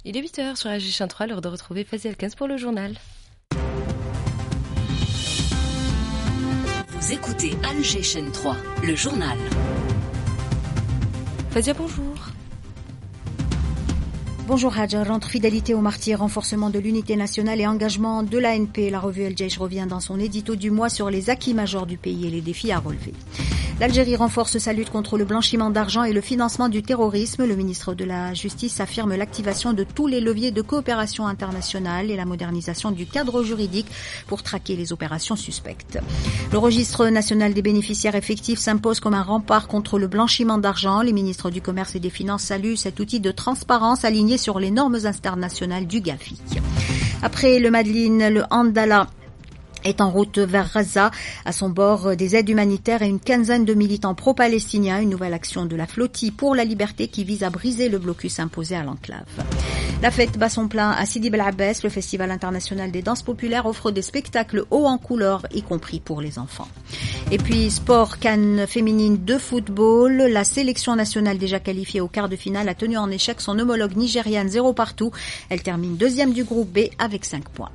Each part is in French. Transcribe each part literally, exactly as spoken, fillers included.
Il est huit heures sur la G H trois, l'heure de retrouver Fazia quinze pour le journal. Vous écoutez Al G H trois, le journal. Fazia, bonjour. Bonjour Hadja, rentre fidélité aux martyrs, renforcement de l'unité nationale et engagement de l'A N P. La revue El Jaish revient dans son édito du mois sur les acquis majeurs du pays et les défis à relever. L'Algérie renforce sa lutte contre le blanchiment d'argent et le financement du terrorisme. Le ministre de la Justice affirme l'activation de tous les leviers de coopération internationale et la modernisation du cadre juridique pour traquer les opérations suspectes. Le registre national des bénéficiaires effectifs s'impose comme un rempart contre le blanchiment d'argent. Les ministres du Commerce et des Finances saluent cet outil de transparence aligné sur les normes internationales du Gafi. Après le Madeleine, le Andala est en route vers Gaza. À son bord, des aides humanitaires et une quinzaine de militants pro-palestiniens. Une nouvelle action de la flottille pour la liberté qui vise à briser le blocus imposé à l'enclave. La fête bat son plein à Sidi Bel Abbès. Le Festival international des danses populaires offre des spectacles hauts en couleur, y compris pour les enfants. Et puis, sport, CAN féminine de football. La sélection nationale déjà qualifiée au quart de finale a tenu en échec son homologue nigériane zéro partout. Elle termine deuxième du groupe B avec cinq points.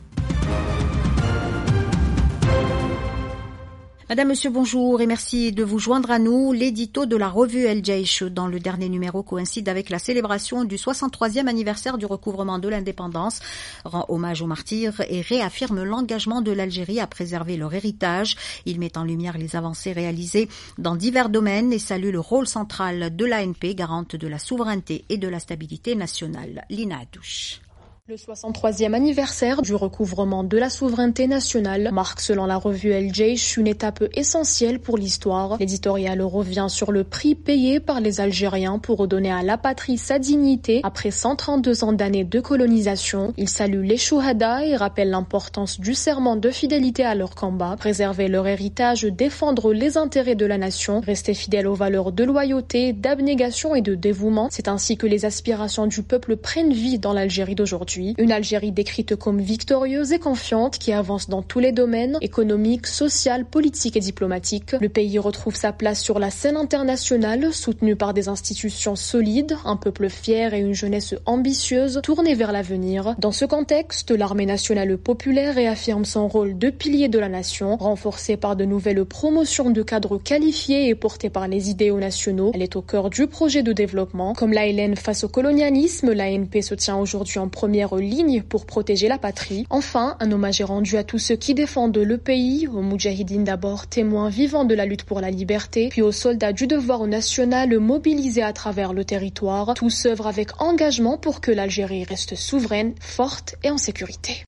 Madame, Monsieur, bonjour et merci de vous joindre à nous. L'édito de la revue El Jaish dans le dernier numéro coïncide avec la célébration du soixante-troisième anniversaire du recouvrement de l'indépendance, rend hommage aux martyrs et réaffirme l'engagement de l'Algérie à préserver leur héritage. Il met en lumière les avancées réalisées dans divers domaines et salue le rôle central de l'A N P, garante de la souveraineté et de la stabilité nationale. Lina Adouche. Le soixante-troisième anniversaire du recouvrement de la souveraineté nationale marque, selon la revue El Jaish, une étape essentielle pour l'histoire. L'éditorial revient sur le prix payé par les Algériens pour redonner à la patrie sa dignité après cent trente-deux ans d'années de colonisation. Il salue les chouhadas et rappelle l'importance du serment de fidélité à leur combat, préserver leur héritage, défendre les intérêts de la nation, rester fidèle aux valeurs de loyauté, d'abnégation et de dévouement. C'est ainsi que les aspirations du peuple prennent vie dans l'Algérie d'aujourd'hui. Une Algérie décrite comme victorieuse et confiante qui avance dans tous les domaines économiques, social, politique et diplomatique. Le pays retrouve sa place sur la scène internationale, soutenu par des institutions solides, un peuple fier et une jeunesse ambitieuse tournée vers l'avenir. Dans ce contexte, l'armée nationale populaire réaffirme son rôle de pilier de la nation, renforcée par de nouvelles promotions de cadres qualifiés et portée par les idéaux nationaux. Elle est au cœur du projet de développement. Comme l'A L N face au colonialisme, l'A N P se tient aujourd'hui en première ligne pour protéger la patrie. Enfin, un hommage est rendu à tous ceux qui défendent le pays, aux moudjahidines d'abord, témoins vivants de la lutte pour la liberté, puis aux soldats du devoir national mobilisés à travers le territoire. Tous œuvrent avec engagement pour que l'Algérie reste souveraine, forte et en sécurité.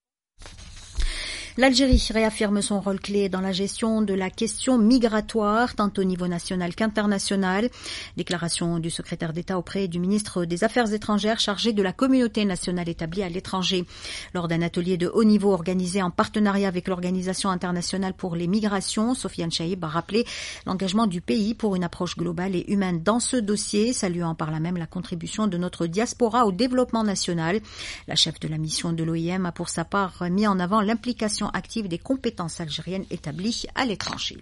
L'Algérie réaffirme son rôle clé dans la gestion de la question migratoire, tant au niveau national qu'international. Déclaration du secrétaire d'État auprès du ministre des Affaires étrangères chargé de la communauté nationale établie à l'étranger. Lors d'un atelier de haut niveau organisé en partenariat avec l'Organisation internationale pour les migrations, Sofiane Chaïb a rappelé l'engagement du pays pour une approche globale et humaine dans ce dossier, saluant par là même la contribution de notre diaspora au développement national. La chef de la mission de l'O I M a pour sa part mis en avant l'implication active des compétences algériennes établies à l'étranger.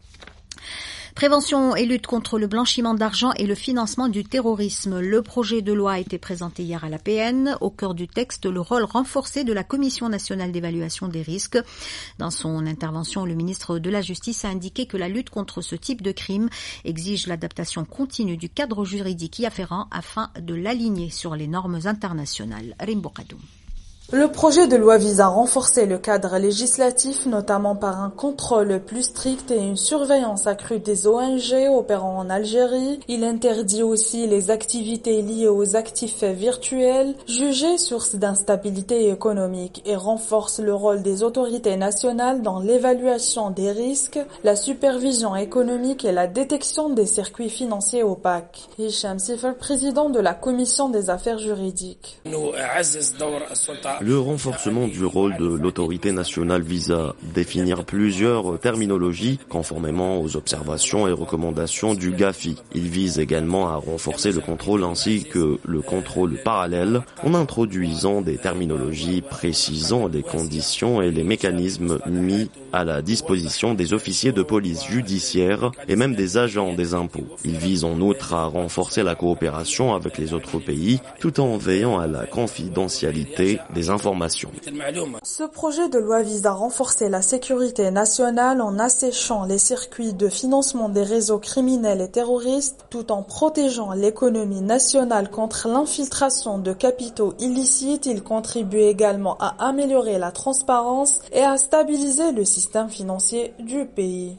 Prévention et lutte contre le blanchiment d'argent et le financement du terrorisme. Le projet de loi a été présenté hier à la P N. Au cœur du texte, le rôle renforcé de la Commission nationale d'évaluation des risques. Dans son intervention, le ministre de la Justice a indiqué que la lutte contre ce type de crime exige l'adaptation continue du cadre juridique y afférent afin de l'aligner sur les normes internationales. Rimbo Kadoum. Le projet de loi vise à renforcer le cadre législatif, notamment par un contrôle plus strict et une surveillance accrue des O N G opérant en Algérie. Il interdit aussi les activités liées aux actifs virtuels, jugés source d'instabilité économique, et renforce le rôle des autorités nationales dans l'évaluation des risques, la supervision économique et la détection des circuits financiers opaques. Hicham Sifel, président de la Commission des affaires juridiques. Le renforcement du rôle de l'autorité nationale vise à définir plusieurs terminologies conformément aux observations et recommandations du GAFI. Il vise également à renforcer le contrôle ainsi que le contrôle parallèle en introduisant des terminologies précisant les conditions et les mécanismes mis à la disposition des officiers de police judiciaire et même des agents des impôts. Il vise en outre à renforcer la coopération avec les autres pays tout en veillant à la confidentialité des informations. Ce projet de loi vise à renforcer la sécurité nationale en asséchant les circuits de financement des réseaux criminels et terroristes tout en protégeant l'économie nationale contre l'infiltration de capitaux illicites. Il contribue également à améliorer la transparence et à stabiliser le système financier du pays.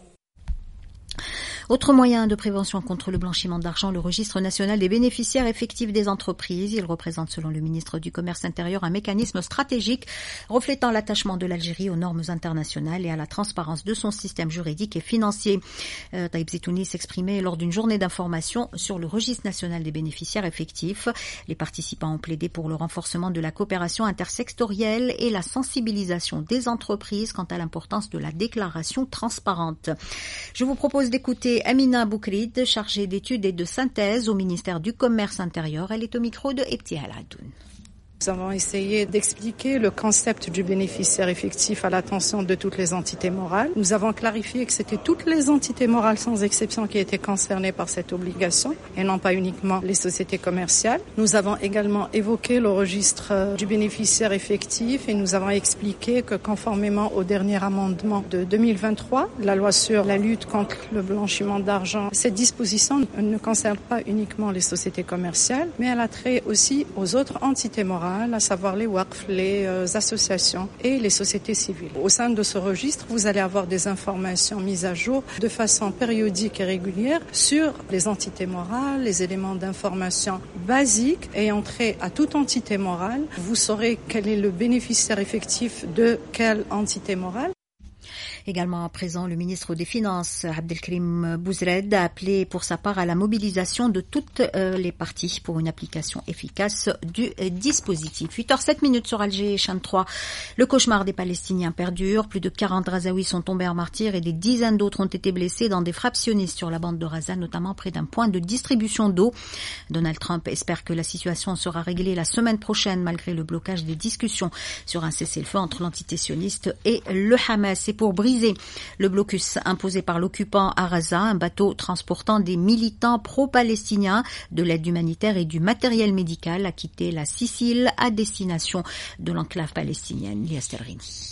Autre moyen de prévention contre le blanchiment d'argent, le registre national des bénéficiaires effectifs des entreprises. Il représente, selon le ministre du Commerce intérieur, un mécanisme stratégique reflétant l'attachement de l'Algérie aux normes internationales et à la transparence de son système juridique et financier. Euh, Taïb Zitouni s'exprimait lors d'une journée d'information sur le registre national des bénéficiaires effectifs. Les participants ont plaidé pour le renforcement de la coopération intersectorielle et la sensibilisation des entreprises quant à l'importance de la déclaration transparente. Je vous propose d'écouter Amina Boukrid, chargée d'études et de synthèse au ministère du Commerce intérieur. Elle est au micro de Ebtihal Adoun. Nous avons essayé d'expliquer le concept du bénéficiaire effectif à l'attention de toutes les entités morales. Nous avons clarifié que c'était toutes les entités morales sans exception qui étaient concernées par cette obligation et non pas uniquement les sociétés commerciales. Nous avons également évoqué le registre du bénéficiaire effectif et nous avons expliqué que conformément au dernier amendement de deux mille vingt-trois, la loi sur la lutte contre le blanchiment d'argent, cette disposition ne concerne pas uniquement les sociétés commerciales, mais elle a trait aussi aux autres entités morales, à savoir les waqf, les euh, associations et les sociétés civiles. Au sein de ce registre, vous allez avoir des informations mises à jour de façon périodique et régulière sur les entités morales, les éléments d'information basiques ayant trait à toute entité morale. Vous saurez quel est le bénéficiaire effectif de quelle entité morale. Également présent, le ministre des Finances, Abdelkrim Bouzred, a appelé pour sa part à la mobilisation de toutes euh, les parties pour une application efficace du euh, dispositif. huit heures sept minutes sur Alger, chaîne trois. Le cauchemar des Palestiniens perdure. Plus de quarante Razaouis sont tombés en martyrs et des dizaines d'autres ont été blessés dans des frappes sionistes sur la bande de Gaza, notamment près d'un point de distribution d'eau. Donald Trump espère que la situation sera réglée la semaine prochaine malgré le blocage des discussions sur un cessez-le-feu entre l'entité sioniste et le Hamas. Et pour briser le blocus imposé par l'occupant à Gaza, un bateau transportant des militants pro-palestiniens, de l'aide humanitaire et du matériel médical a quitté la Sicile à destination de l'enclave palestinienne. Lias Terrini.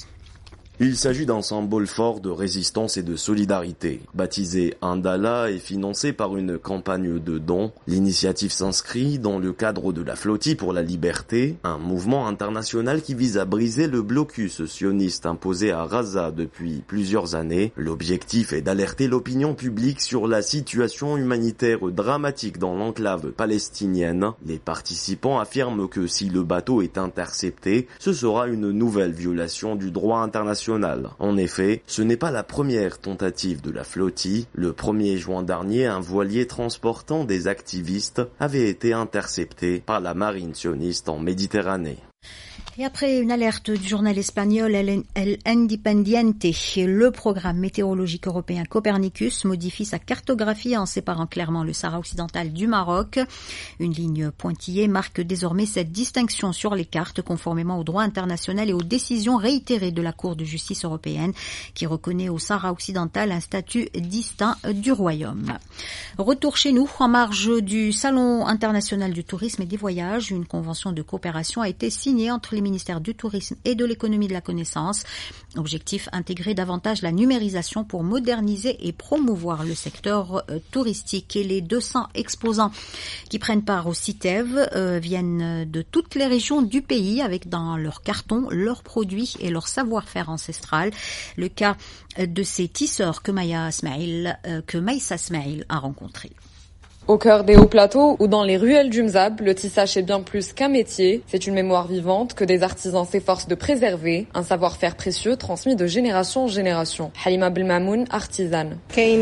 Il s'agit d'un symbole fort de résistance et de solidarité. Baptisé Indala et financé par une campagne de dons, l'initiative s'inscrit dans le cadre de la Flottille pour la liberté, un mouvement international qui vise à briser le blocus sioniste imposé à Gaza depuis plusieurs années. L'objectif est d'alerter l'opinion publique sur la situation humanitaire dramatique dans l'enclave palestinienne. Les participants affirment que si le bateau est intercepté, ce sera une nouvelle violation du droit international. En effet, ce n'est pas la première tentative de la flottille. Le premier juin dernier, un voilier transportant des activistes avait été intercepté par la marine sioniste en Méditerranée. Et après une alerte du journal espagnol El, El Independiente, le programme météorologique européen Copernicus modifie sa cartographie en séparant clairement le Sahara occidental du Maroc. Une ligne pointillée marque désormais cette distinction sur les cartes conformément au droit international et aux décisions réitérées de la Cour de justice européenne qui reconnaît au Sahara occidental un statut distinct du royaume. Retour chez nous, en marge du Salon international du tourisme et des voyages, une convention de coopération a été signée entre les ministères du tourisme et de l'économie de la connaissance. Objectif, intégrer davantage la numérisation pour moderniser et promouvoir le secteur euh, touristique. Et les deux cents exposants qui prennent part au CITEV euh, viennent de toutes les régions du pays avec dans leurs cartons, leurs produits et leur savoir-faire ancestral. Le cas de ces tisseurs que Maya Smail, euh, que Maïssa Smail a rencontré. Au cœur des hauts plateaux ou dans les ruelles du Mzab, le tissage est bien plus qu'un métier. C'est une mémoire vivante que des artisans s'efforcent de préserver, un savoir-faire précieux transmis de génération en génération. Halima Belmamoun, artisane.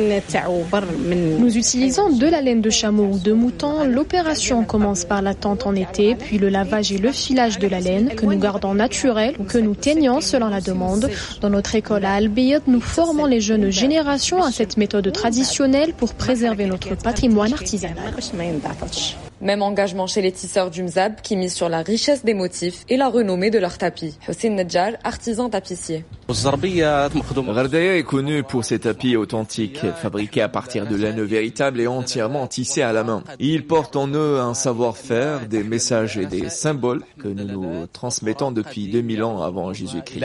Nous utilisons de la laine de chameau ou de mouton. L'opération commence par la tente en été, puis le lavage et le filage de la laine que nous gardons naturelle ou que nous teignons selon la demande. Dans notre école à Al-Bayt, nous formons les jeunes générations à cette méthode traditionnelle pour préserver notre patrimoine artisanal. Même engagement chez les tisseurs du Mzab qui misent sur la richesse des motifs et la renommée de leurs tapis. Hossein Nedjar, artisan tapissier. Gherdaya est connu pour ses tapis authentiques, fabriqués à partir de laine véritable et entièrement tissés à la main. Ils portent en eux un savoir-faire, des messages et des symboles que nous nous transmettons depuis deux mille ans avant Jésus-Christ.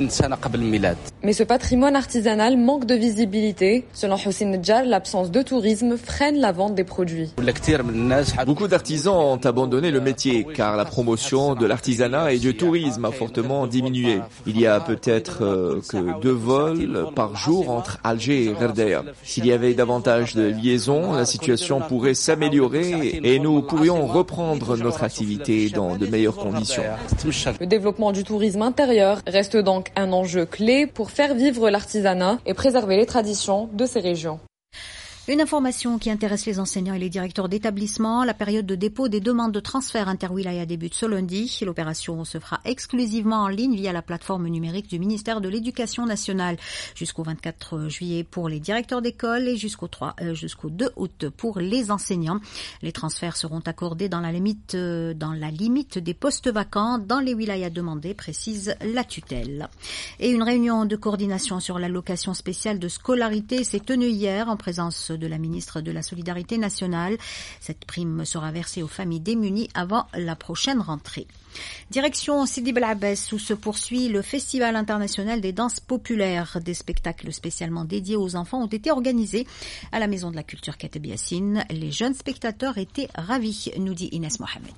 Mais ce patrimoine artisanal manque de visibilité. Selon Hossein Nedjar, l'absence de tourisme freine la vente des produits. Beaucoup d'artisans ont abandonné le métier car la promotion de l'artisanat et du tourisme a fortement diminué. Il y a peut-être euh, que deux vols par jour entre Alger et Gherdaya. S'il y avait davantage de liaisons, la situation pourrait s'améliorer et nous pourrions reprendre notre activité dans de meilleures conditions. Le développement du tourisme intérieur reste donc un enjeu clé pour faire vivre l'artisanat et préserver les traditions de ces régions. Une information qui intéresse les enseignants et les directeurs d'établissement. La période de dépôt des demandes de transfert interwilaya débute ce lundi. L'opération se fera exclusivement en ligne via la plateforme numérique du ministère de l'Éducation nationale jusqu'au vingt-quatre juillet pour les directeurs d'école et jusqu'au trois, euh, jusqu'au deux août pour les enseignants. Les transferts seront accordés dans la limite, euh, dans la limite des postes vacants dans les wilayas demandés, précise la tutelle. Et une réunion de coordination sur l'allocation spéciale de scolarité s'est tenue hier en présence de la ministre de la Solidarité nationale. Cette prime sera versée aux familles démunies avant la prochaine rentrée. Direction Sidi Bel Abbès où se poursuit le Festival international des danses populaires. Des spectacles spécialement dédiés aux enfants ont été organisés à la Maison de la Culture Kateb Yassine. Les jeunes spectateurs étaient ravis, nous dit Inès Mohamed.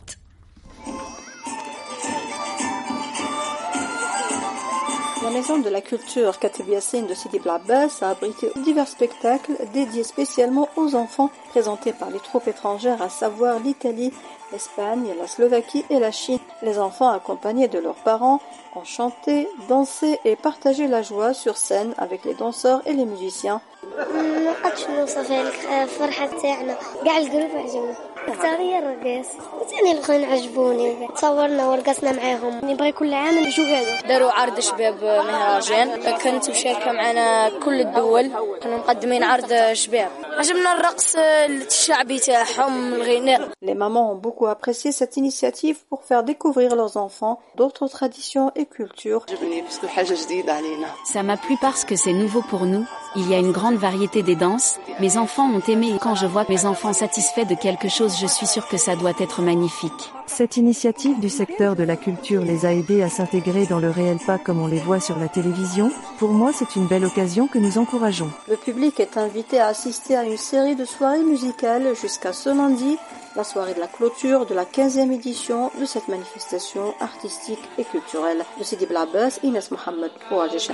La Maison de la Culture Kateb Yassine de Sidi Bel Abbès a abrité divers spectacles dédiés spécialement aux enfants présentés par les troupes étrangères, à savoir l'Italie, l'Espagne, la Slovaquie et la Chine. Les enfants accompagnés de leurs parents ont chanté, dansé et partagé la joie sur scène avec les danseurs et les musiciens. اختاري الرقص وثاني الاخرين عجبوني تصورنا ورقصنا معاهم نبغي كل عام نجوا هذا داروا عرض شباب مهرجان كنت مشاركه معنا كل الدول كنا مقدمين عرض شباب عجبنا الرقص الشعبي تاعهم الغناء. Les mamans ont beaucoup apprécié cette initiative pour faire découvrir leurs enfants d'autres traditions et cultures. Ça m'a plu parce que c'est nouveau pour nous. Il y a une grande variété des danses. Mes enfants ont aimé et quand je vois mes enfants satisfaits de quelque chose, je suis sûre que ça doit être magnifique. Cette initiative du secteur de la culture les a aidés à s'intégrer dans le réel, pas comme on les voit sur la télévision. Pour moi, c'est une belle occasion que nous encourageons. Le public est invité à assister à une série de soirées musicales jusqu'à ce lundi, la soirée de la clôture de la quinzième édition de cette manifestation artistique et culturelle. De Sidi Bel Abbès, Inès Mohamed pour Alger.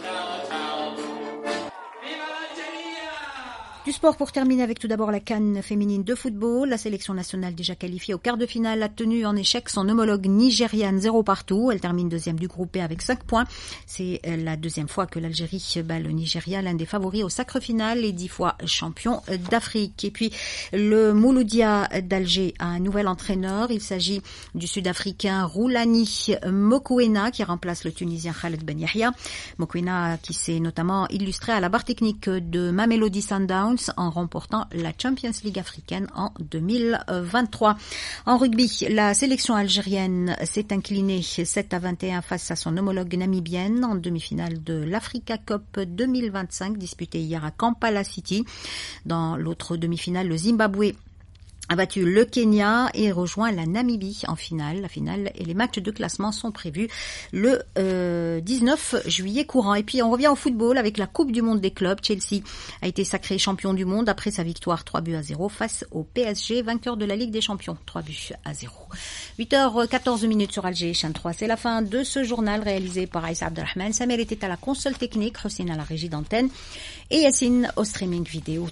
Du sport pour terminer avec tout d'abord la CAN féminine de football. La sélection nationale déjà qualifiée au quart de finale a tenu en échec son homologue nigériane zéro partout. Elle termine deuxième du groupe B avec cinq points. C'est la deuxième fois que l'Algérie bat le Nigeria, l'un des favoris au sacre final et dix fois champion d'Afrique. Et puis le Mouloudia d'Alger a un nouvel entraîneur. Il s'agit du Sud-Africain Roulani Mokoena qui remplace le Tunisien Khaled Ben Yahya. Mokoena qui s'est notamment illustré à la barre technique de Mamelodi Sundowns en remportant la Champions League africaine en deux mille vingt-trois. En rugby, la sélection algérienne s'est inclinée sept à vingt et un face à son homologue namibienne en demi-finale de l'Africa Cup deux mille vingt-cinq disputée hier à Kampala City. Dans l'autre demi-finale, le Zimbabwe a battu le Kenya et rejoint la Namibie en finale. La finale et les matchs de classement sont prévus le euh, dix-neuf juillet courant. Et puis on revient au football avec la Coupe du Monde des clubs. Chelsea a été sacré champion du monde après sa victoire trois buts à zéro face au P S G, vainqueur de la Ligue des Champions, trois buts à zéro. huit heures quatorze minutes sur Alger, chaîne trois. C'est la fin de ce journal réalisé par Aïssa Abdelrahman. Samer était à la console technique, Hossein à la régie d'antenne et Yassine au streaming vidéo.